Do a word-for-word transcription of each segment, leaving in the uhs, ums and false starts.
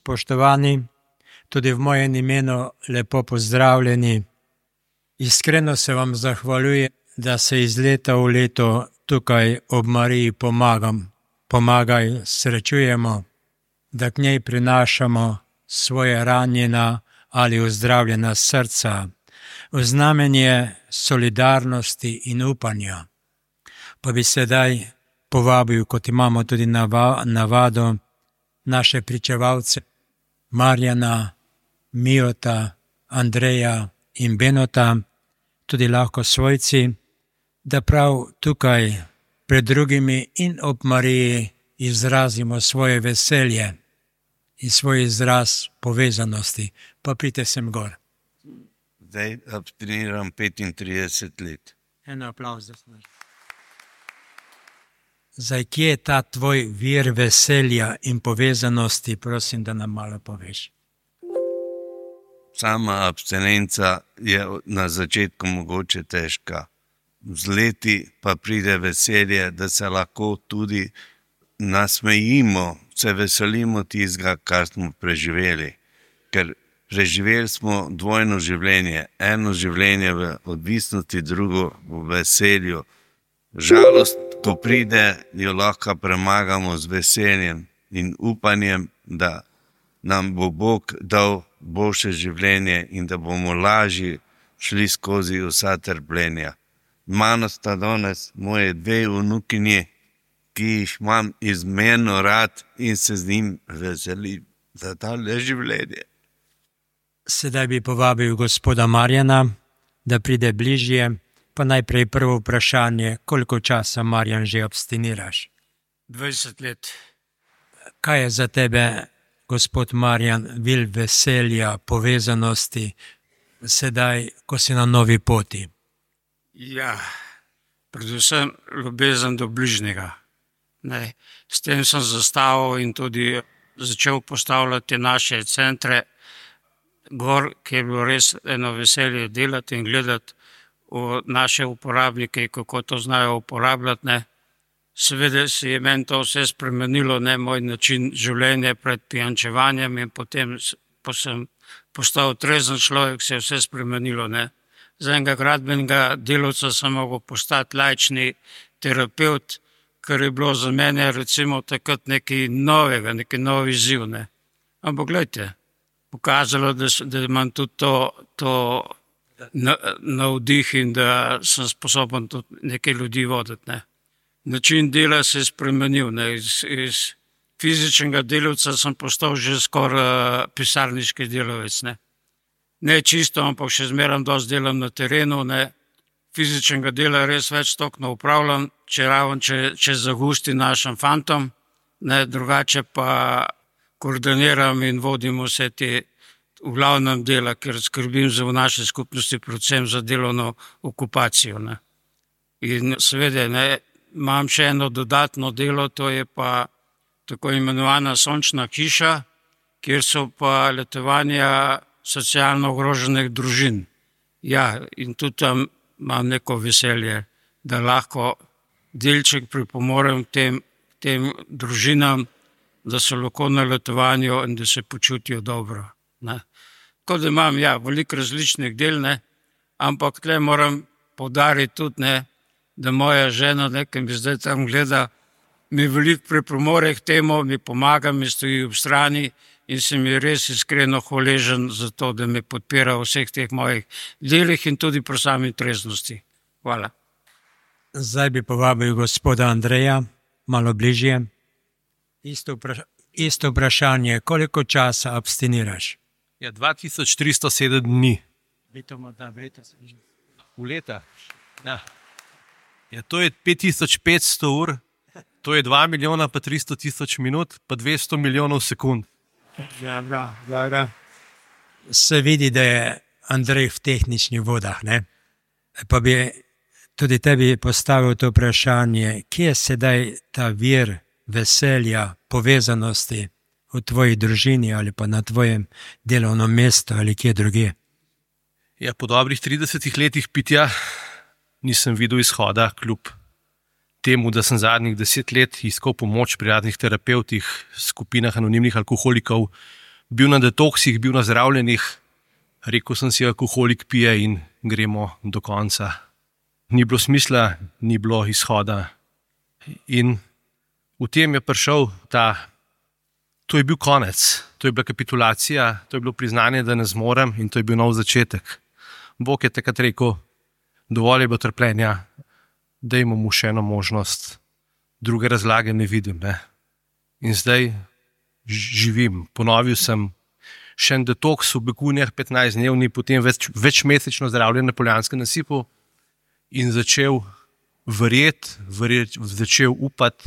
Spoštovani, tudi v mojem imenu lepo pozdravljeni. Iskreno se vam zahvaljujem, da se iz leta v leto tukaj ob Mariji pomagam. Pomagaj, srečujemo, da k njej prinašamo svoje ranjena ali ozdravljena srca, v znamenje solidarnosti in upanja. Pa bi sedaj povabil, kot imamo tudi navado, naše pričevalce Marjana, Mijota, Andreja in Benota, tudi lahko svojci, da prav tukaj pred drugimi in ob Mariji izrazimo svoje veselje in svoj izraz povezanosti. Pa pridite sem gor. Zdaj abstiniram petintrideset let. En aplavz, da smo. Zdaj, kje je ta tvoj vir veselja in povezanosti, prosim, da nam malo poveš. Sama abstinenca je na začetku mogoče težka. Z leti pa pride veselje, da se lahko tudi nasmejimo, se veselimo tistega, kar smo preživeli. Ker preživeli smo dvojno življenje, eno življenje v odvisnosti, drugo v veselju. Žalost, ko pride, jo lahko premagamo z veseljem in upanjem, da nam bo Bog dal boljše življenje in da bomo lažje šli skozi vsa trpljenja. Mano sta danes moje dve vnukinje, ki jih imam izmerno rad in se z njim veselim za tale življenje. Sedaj bi povabil gospoda Marjana, da pride bližje. Pa najprej prvo vprašanje, koliko časa, Marjan, že abstiniraš? dvajset let. Kaj je za tebe, gospod Marjan, vir veselja, povezanosti, sedaj, ko si na novi poti? Ja, predvsem ljubezen do bližnjega. Ne, s tem sem zastavil in tudi začel postavljati naše centre gor, kjer je bilo res eno veselje delati in gledati v naše uporabnike, kako to znajo uporabljati. Ne. Seveda se je meni to vse spremenilo, ne, moj način življenja pred pijančevanjem in potem, ko sem postal trezen človek, se je vse spremenilo. Ne. Za enega gradbenega delavca sem mogel postati laični terapevt, kar je bilo za mene recimo takrat nekaj novega, nekaj nov izziv. Ne. Ampak gledajte, pokazalo, da, da imam tudi to, to navdih in da sem sposoben tudi nekaj ljudi voditi. Ne. Način dela se je spremenil. Ne. Iz, iz fizičnega delavca sem postal že skoraj pisarniški delavec. Ne. Ne čisto, ampak še zmeraj dosti delam na terenu. Ne. Fizičnega dela res več toliko ne upravljam, če raven, če, če zagusti našim fantom, ne, drugače pa koordiniram in vodim vse te v glavnem dela, ker skrbim za v naši skupnosti predvsem za delovno okupacijo. Ne. In seveda, ne, imam še eno dodatno delo, to je pa tako imenovana sončna hiša, kjer so pa letovanja socialno ogroženih družin. Ja, in tudi tam imam neko veselje, da lahko delček pripomorem tem, tem družinam, da so lahko na letovanju in da se počutijo dobro. Ne. Tako da imam, ja, veliko različnih del, ne, ampak tle moram poudariti tudi, ne, da moja žena, ne, ki mi zdaj tam gleda, mi veliko pripomore k temu, mi pomaga, mi stoji ob strani in se mi res iskreno hvaležen za to, da me podpira v vseh teh mojih delih in tudi pri sami treznosti. Hvala. Zdaj bi povabil gospoda Andreja, malo bližje. Isto, vpraš- isto vprašanje, koliko časa abstiniraš? Ja, dva tisoč tristo sedem dni. V leta. Ja. Ja, to je pet tisoč petsto ur, to je dva milijona pa tristo tisoč minut, pa dvesto milijonov sekund. Ja, da, da, da. Se vidi, da je Andrej v tehničnih vodah, ne? Pa bi tudi tebi postavil to vprašanje, kje je sedaj ta vir veselja, povezanosti v tvoji družini ali pa na tvojem delovnem mestu ali kje drugje? Ja, po dobrih tridesetih letih pitja nisem videl izhoda, kljub temu, da sem zadnjih deset let iskal pomoč pri raznih terapevtih, skupinah anonimnih alkoholikov, bil na detoksih, bil na zdravljenih, rekel sem si, alkoholik pije in gremo do konca. Ni bilo smisla, ni bilo izhoda. In v tem je prišel ta, to je bil konec, to je bila kapitulacija, to je bilo priznanje, da ne zmorem in to je bil nov začetek. Bog je takrat rekel, dovolj je bilo trpljenja, dajmo mu še eno možnost, druge razlage ne vidim. Ne? In zdaj živim, ponovil sem še en detoks v Begunjah, petnajst dnevni, potem več, večmesečno zdravljenje na Poljanskem nasipu in začel verjeti, verjet, začel upati,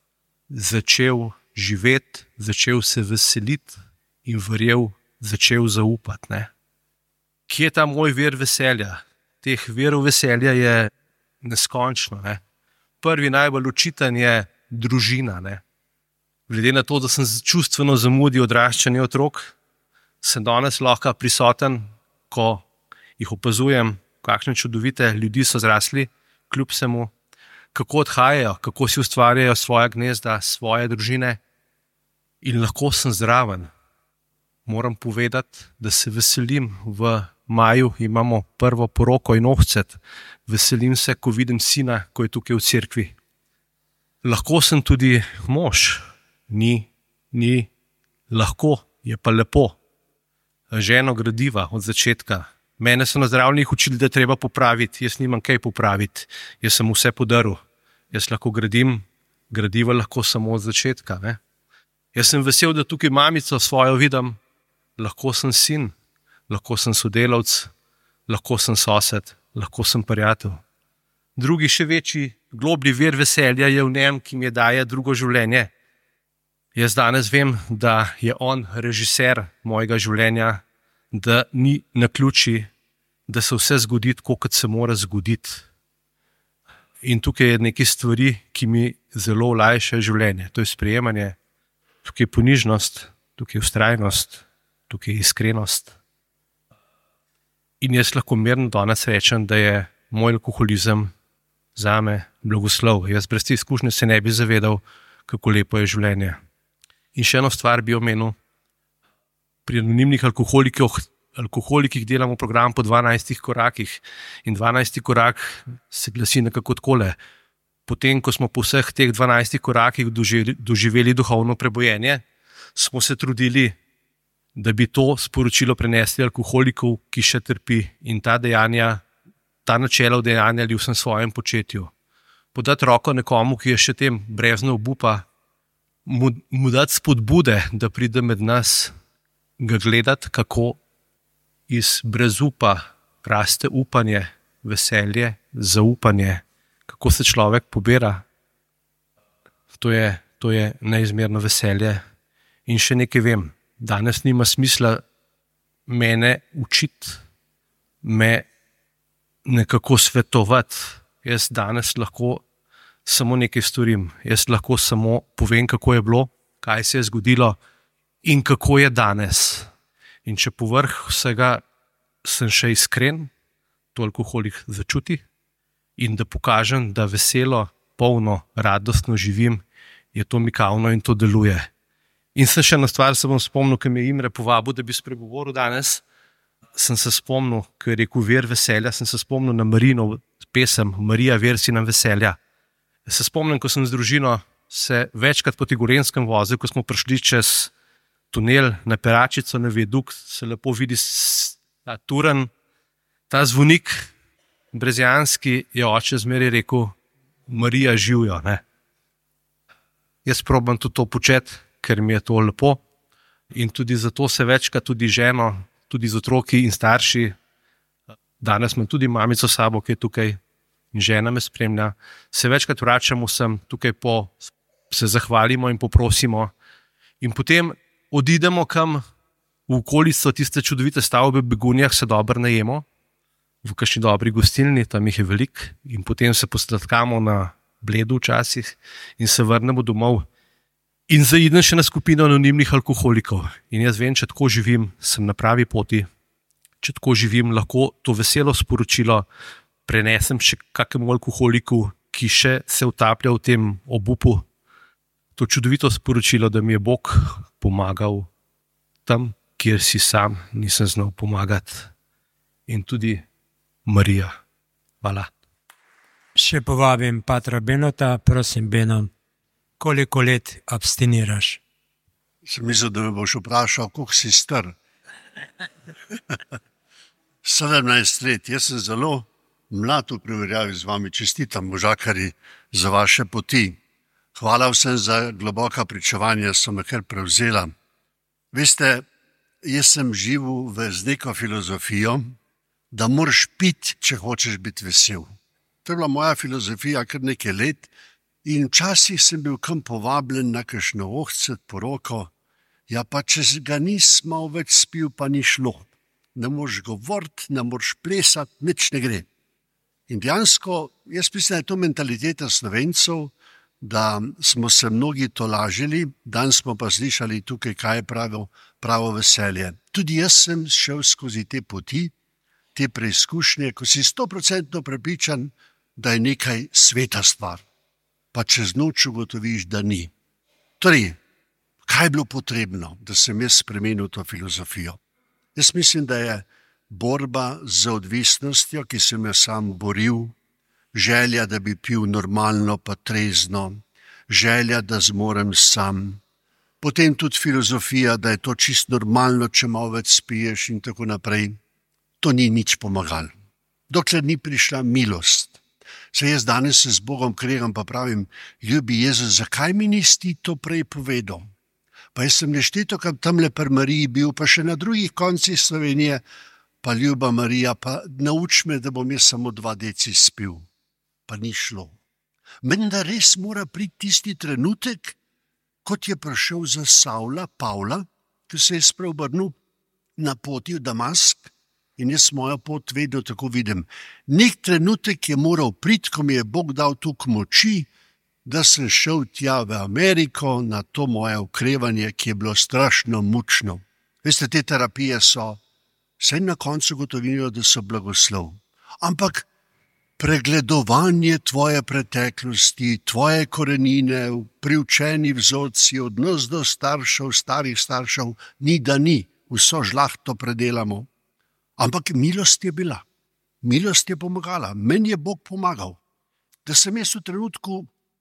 začel živeti, začel se veseliti in verjel, začel zaupati. Ne? Kje je ta moj vir veselja? Teh virov veselja je neskončno. Ne? Prvi najbolj očiten je družina. Ne? Glede na to, da sem čustveno zamudil odraščanje otrok, sem danes lahko prisoten, ko jih opazujem, kakšne čudovite ljudi so zrasli, kljub vsemu, kako odhajajo, kako si ustvarjajo svoja gnezda, svoje družine in lahko sem zraven. Moram povedati, da se veselim. V maju imamo prvo poroko in ohcet. Veselim se, ko vidim sina, ko je tukaj v cerkvi. Lahko sem tudi mož. Ni, ni lahko, je pa lepo. Ženo gradiva od začetka. Mene so na zdravljenih učili, da je treba popraviti. Jaz nimam kaj popraviti. Jaz sem vse podaril. Jaz lahko gradim, gradiva lahko samo od začetka. Ne? Jaz sem vesel, da tukaj mamico svojo vidim. Lahko sem sin, lahko sem sodelavc, lahko sem sosed, lahko sem prijatelj. Drugi še večji, globlji vir veselja je v njem, ki mi daje drugo življenje. Jaz danes vem, da je on režiser mojega življenja, da ni naključij, da se vse zgodi tako, kot se mora zgoditi. In tukaj je nekaj stvari, ki mi zelo olajšajo življenje. To je sprejemanje, tukaj je ponižnost, tukaj je vztrajnost, tukaj je iskrenost. In jaz lahko mirno danes rečem, da je moj alkoholizem zame blagoslov. Jaz brez te izkušnje se ne bi zavedal, kako lepo je življenje. In še eno stvar bi omenil. Pri anonimnih alkoholikih, alkoholikih delamo program po dvanajstih korakih. In dvanajsti korak se glasi nekako takole. Potem, ko smo po vseh teh dvanajstih korakih doživeli, doživeli duhovno prebojenje, smo se trudili, da bi to sporočilo prenesli alkoholikov, ki še trpi in ta dejanja, ta načela udejanjali v vsem svojem početju. Podati roko nekomu, ki je še tem brezno obupa, mu, mu dati spodbude, da pride med nas, ga gledati, kako iz brezupa raste upanje, veselje, zaupanje, kako se človek pobira. To je, to je neizmerno veselje. In še nekaj vem, danes nima smisla mene učiti, me nekako svetovati. Jaz danes lahko samo nekaj storim. Jaz lahko samo povem, kako je bilo, kaj se je zgodilo in kako je danes. In če povrh vsega sem še iskren, to alkoholik začuti in da pokažem, da veselo, polno, radostno živim, je to mikavno in to deluje. In sem še ena stvar, se bom spomnil, ki me je Imre povabil, da bi spregovoril danes. Sem se spomnil, ko je rekel vir veselja, sem se spomnil na Marinov pesem Marija, vir si nam veselja. Se spomnim, ko sem z družino se večkrat po Gorenskem vozil, ko smo prišli čez tunel na Peračico, na viadukt, se lepo vidi ta turen, ta zvonik brezjanski, je oče zmeraj rekel, Marija živijo. Ne? Jaz probam tudi to početi, ker mi je to lepo in tudi zato se večkrat tudi ženo, tudi z otroki in starši, danes imam tudi mamico sabo, ki je tukaj in žena me spremlja, se večkrat vračamo sem tukaj po, se zahvalimo in poprosimo in potem odidemo kam v okolico tiste čudovite stavbe v Begunjah, se dobro najemo, v kakšni dobri gostilni, tam jih je veliko in potem se posladkamo na Bledu včasih in se vrnemo domov. In zaidem še na skupino anonimnih alkoholikov. In jaz vem, če tako živim, sem na pravi poti. Če tako živim, lahko to veselo sporočilo prenesem še kakemu alkoholiku, ki še se utaplja v tem obupu. To čudovito sporočilo, da mi je Bog pomagal tam, kjer si sam nisem znal pomagati. In tudi Marija. Hvala. Še povabim patra Benota, prosim, Beno, koliko let abstiniraš? Sem mislil, da me boš vprašal, koliko si star. sedemnajst let, jaz sem zelo mlad v primerjavi z vami, čestitam možakari za vaše poti. Hvala vsem za globoka pričevanja, so me kar prevzela. Veste, jaz sem živel v z neko filozofijo, da moraš piti, če hočeš biti vesel. To je bila moja filozofija kar nekaj let in včasih sem bil kam povabljen na kakšno ohcet, poroko, ja pa če ga nisem malo več spil, pa ni šlo. Ne moreš govoriti, ne moreš plesati, nič ne gre. In dejansko, jaz mislim, da je to mentaliteta Slovencev, da smo se mnogi tolažili, danes smo pa slišali tukaj, kaj je pravo, pravo veselje. Tudi jaz sem šel skozi te poti, te preizkušnje, ko si stoprocentno prepričan, da je nekaj sveta stvar, pa čez noč ugotoviš, da ni. Torej, kaj je bilo potrebno, da sem jaz spremenil to filozofijo? Jaz mislim, da je borba z odvisnostjo, ki sem jo sam boril, želja, da bi pil normalno pa trezno, želja, da zmorem sam, potem tudi filozofija, da je to čisto normalno, če malo več spiješ in tako naprej. To ni nič pomagalo. Dokler ni prišla milost. Saj jaz danes se z Bogom kregam pa pravim, ljubi Jezus, zakaj mi nisi to prej povedal? Pa jaz sem nešteto, kam tamle pri Mariji bil, pa še na drugih koncih Slovenije, pa ljuba Marija, pa nauč me, da bom jaz samo dva deci spil. Pa ni šlo. Menda res mora priti tisti trenutek, kot je prišel za Savla, Pavla, ki se je spreobrnil na poti v Damask, in jaz mojo pot vedno tako vidim. Nek trenutek je moral priti, ko mi je Bog dal toliko moči, da sem šel tja v Ameriko na to moje okrevanje, ki je bilo strašno mučno. Veste, te terapije so, vsaj na koncu gotovinijo, da so blagoslov. Ampak pregledovanje tvoje preteklosti, tvoje korenine, priučeni vzorci, odnos do staršev, starih staršev, ni da ni, vso žlahto predelamo. Ampak milost je bila, milost je pomagala, meni je Bog pomagal, da sem jaz v trenutku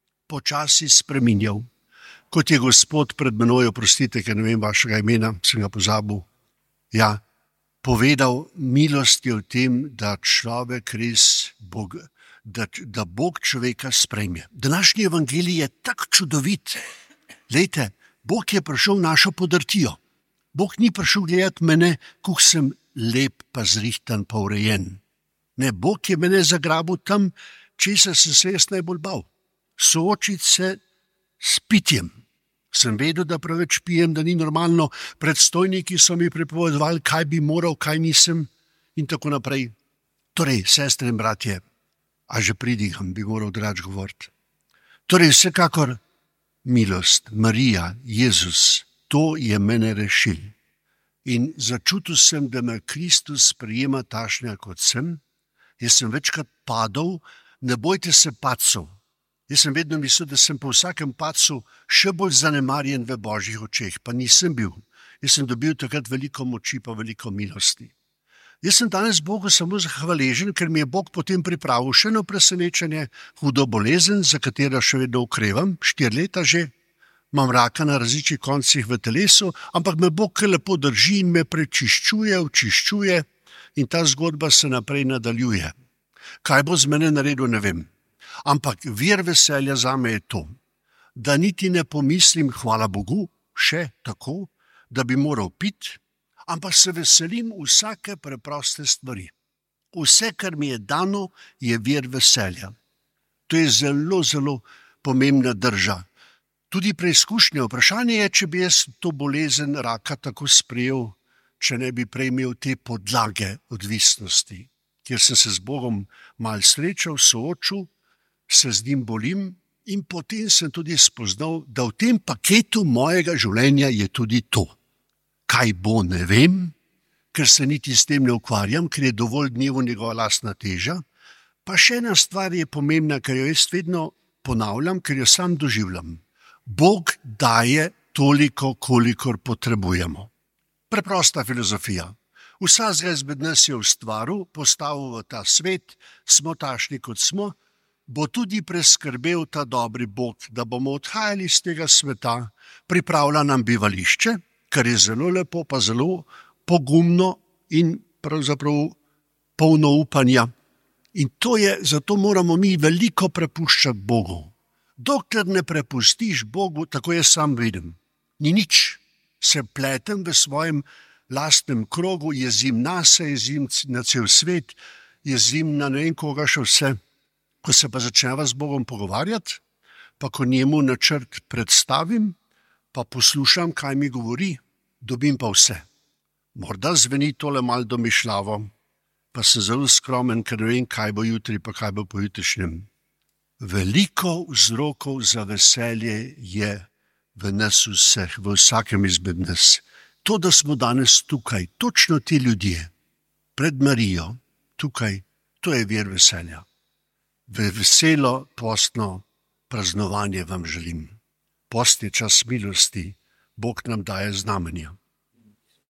počasi spreminjal. Kot je Gospod pred menoj, oprostite, ker ne vem vašega imena, sem ga pozabil, ja, povedal, milost je v tem, da človek res, Bog, da, da Bog človeka sprejme. Današnji evangelij je tak čudovit. Lejte, Bog je prišel v našo podrtijo. Bog ni prišel gledati mene, kako sem lep pa zrihtan pa urejen. Ne, Bog je mene zagrabil tam, česar sem se jaz najbolj bal. Soočiti se s pitjem. Sem vedel, da preveč pijem, da ni normalno. Predstojniki so mi prepovedovali, kaj bi moral, kaj nisem in tako naprej. Torej, sestre in bratje, a že pridigam, bi moral drugače govoriti. Torej, vsekakor milost, Marija, Jezus, to je mene rešil. In začutil sem, da me Kristus sprejema tašnja, kot sem. Jaz sem večkrat padal, ne bojte se padcev. Jaz sem vedno mislil, da sem po vsakem padcu še bolj zanemarjen v Božjih očeh, pa nisem bil. Jaz sem dobil takrat veliko moči pa veliko milosti. Jaz sem danes Bogu samo zahvaležen, ker mi je Bog potem pripravil še eno presenečenje, hudo bolezen, za katero še vedno okrevam, štiri leta že. Imam raka na različnih koncih v telesu, ampak me Bog kar lepo drži in me prečiščuje, očiščuje in ta zgodba se naprej nadaljuje. Kaj bo z mene naredil, ne vem. Ampak vir veselja zame je to, da niti ne pomislim, hvala Bogu, še tako, da bi moral piti, ampak se veselim vsake preproste stvari. Vse, kar mi je dano, je vir veselja. To je zelo, zelo pomembna drža. Tudi preizkušnje. Vprašanje je, če bi jaz to bolezen raka tako sprejel, če ne bi prej imel te podlage odvisnosti, kjer sem se z Bogom malo srečal, soočil, se z njim bolim in potem sem tudi spoznal, da v tem paketu mojega življenja je tudi to. Kaj bo, ne vem, ker se niti s tem ne ukvarjam, ker je dovolj dnevu njegova lastna teža. Pa še ena stvar je pomembna, ker jo jaz vedno ponavljam, ker jo sam doživljam. Bog daje toliko, kolikor potrebujemo. Preprosta filozofija. Vsakega izmed nas je ustvaril, postavil v ta svet, smo takšni, kot smo, bo tudi preskrbel ta dobri Bog, da bomo odhajali iz tega sveta, pripravlja nam bivališče, kar je zelo lepo, pa zelo pogumno in pravzaprav polno upanja. In to je, zato moramo mi veliko prepuščati Bogu. Dokler ne prepustiš Bogu, tako jaz sam vidim, ni nič. Se pletem v svojem lastnem krogu, jezim nase, jezim na cel svet, jezim na ne vem koga še vse. Ko se pa začneva z Bogom pogovarjati, pa ko njemu načrt predstavim, pa poslušam, kaj mi govori, dobim pa vse. Morda zveni tole malo domišljavo, pa sem zelo skromen, ker ne vem, kaj bo jutri, pa kaj bo pojutrišnjem. Veliko vzrokov za veselje je v nas vseh, v vsakem izmed nas. To, da smo danes tukaj, točno ti ljudje, pred Marijo, tukaj, to je vir veselja. Veselo postno praznovanje vam želim. Post je čas milosti, Bog nam daje znamenja.